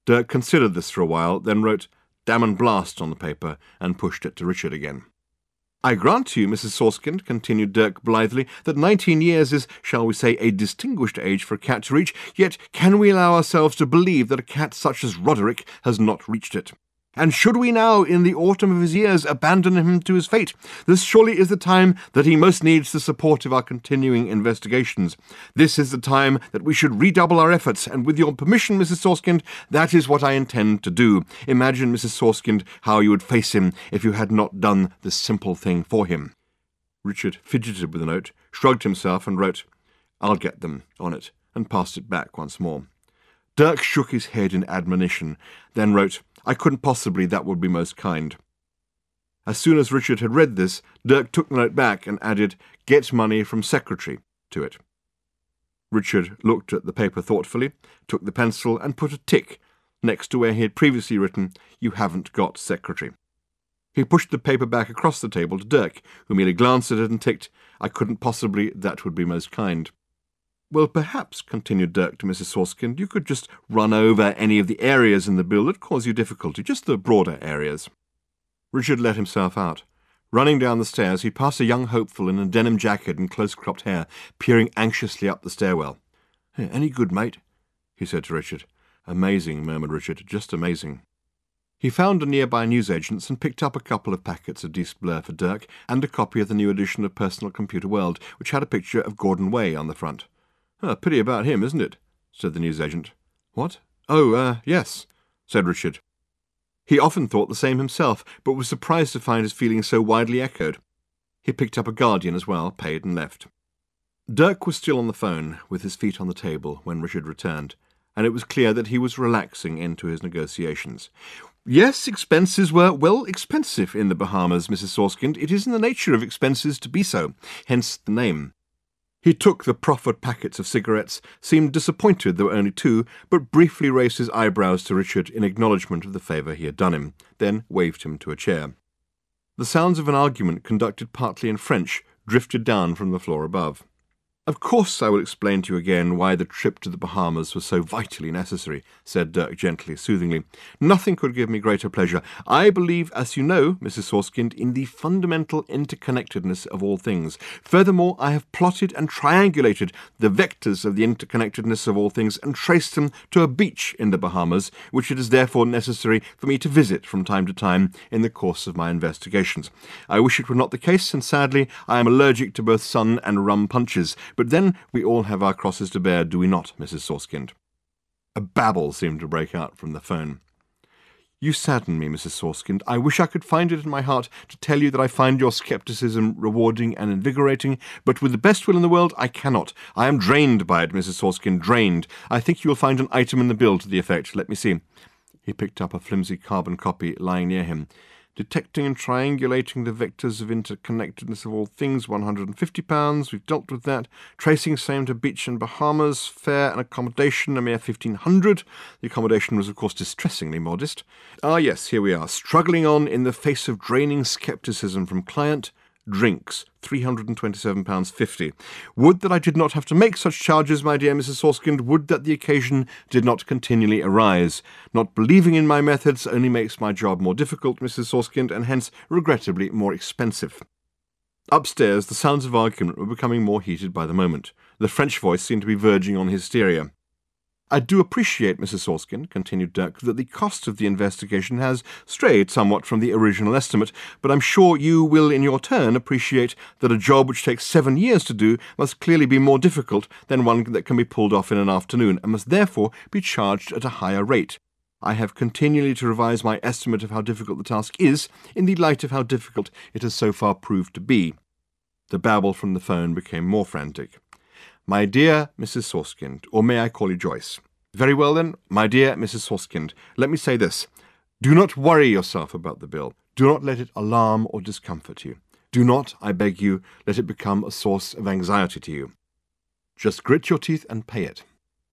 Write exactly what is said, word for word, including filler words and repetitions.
Dirk considered this for a while, then wrote "Damn and Blast" on the paper and pushed it to Richard again. "I grant you, Missus Sorskind," continued Dirk blithely, "that nineteen years is, shall we say, a distinguished age for a cat to reach, yet can we allow ourselves to believe that a cat such as Roderick has not reached it? And should we now, in the autumn of his years, abandon him to his fate? This surely is the time that he most needs the support of our continuing investigations. This is the time that we should redouble our efforts, and with your permission, Missus Sorskind, that is what I intend to do. Imagine, Missus Sorskind, how you would face him if you had not done this simple thing for him." Richard fidgeted with the note, shrugged himself, and wrote, "I'll get them," on it, and passed it back once more. Dirk shook his head in admonition, then wrote, "I couldn't possibly, that would be most kind." As soon as Richard had read this, Dirk took the note back and added, "Get money from secretary," to it. Richard looked at the paper thoughtfully, took the pencil and put a tick next to where he had previously written, "You haven't got secretary." He pushed the paper back across the table to Dirk, who merely glanced at it and ticked, "I couldn't possibly, that would be most kind." "Well, perhaps," continued Dirk to Missus Sorskind, "you could just run over any of the areas in the bill that cause you difficulty, just the broader areas." Richard let himself out. Running down the stairs, he passed a young hopeful in a denim jacket and close-cropped hair, peering anxiously up the stairwell. "Hey, any good, mate?" he said to Richard. "Amazing," murmured Richard, "just amazing." He found a nearby newsagent's and picked up a couple of packets of Disque Bleu for Dirk and a copy of the new edition of Personal Computer World, which had a picture of Gordon Way on the front. "A pity about him, isn't it?" said the newsagent. "What? Oh, uh, yes," said Richard. He often thought the same himself, but was surprised to find his feelings so widely echoed. He picked up a Guardian as well, paid and left. Dirk was still on the phone, with his feet on the table, when Richard returned, and it was clear that he was relaxing into his negotiations. "Yes, expenses were, well, expensive in the Bahamas, Missus Sorskind. It is in the nature of expenses to be so, hence the name." He took the proffered packets of cigarettes, seemed disappointed there were only two, but briefly raised his eyebrows to Richard in acknowledgment of the favour he had done him, then waved him to a chair. The sounds of an argument conducted partly in French drifted down from the floor above. "Of course I will explain to you again why the trip to the Bahamas was so vitally necessary," said Dirk gently, soothingly. "Nothing could give me greater pleasure. I believe, as you know, Missus Sorskind, in the fundamental interconnectedness of all things. Furthermore, I have plotted and triangulated the vectors of the interconnectedness of all things and traced them to a beach in the Bahamas, which it is therefore necessary for me to visit from time to time in the course of my investigations. I wish it were not the case, and sadly I am allergic to both sun and rum punches. But then we all have our crosses to bear, do we not, Missus Sorskind?" A babble seemed to break out from the phone. "You sadden me, Missus Sorskind. I wish I could find it in my heart to tell you that I find your scepticism rewarding and invigorating, but with the best will in the world I cannot. I am drained by it, Missus Sorskind, drained. I think you will find an item in the bill to the effect. Let me see." He picked up a flimsy carbon copy lying near him. "Detecting and triangulating the vectors of interconnectedness of all things, one hundred and fifty pounds. We've dealt with that. Tracing same to beach and Bahamas. Fare and accommodation, a mere fifteen hundred. The accommodation was, of course, distressingly modest. Ah, yes, here we are. Struggling on in the face of draining scepticism from client. Drinks, three hundred and twenty-seven pounds fifty. Would that I did not have to make such charges, my dear Missus Sorskind. Would that the occasion did not continually arise. Not believing in my methods only makes my job more difficult, Missus Sorskind, and hence, regrettably, more expensive." Upstairs, the sounds of argument were becoming more heated by the moment. The French voice seemed to be verging on hysteria. "I do appreciate, Missus Sorskind," continued Dirk, "that the cost of the investigation has strayed somewhat from the original estimate, but I'm sure you will in your turn appreciate that a job which takes seven years to do must clearly be more difficult than one that can be pulled off in an afternoon, and must therefore be charged at a higher rate. I have continually to revise my estimate of how difficult the task is, in the light of how difficult it has so far proved to be." The babble from the phone became more frantic. "My dear Missus Sorskind, or may I call you Joyce? Very well then, my dear Missus Sorskind, let me say this. Do not worry yourself about the bill. Do not let it alarm or discomfort you. Do not, I beg you, let it become a source of anxiety to you. Just grit your teeth and pay it.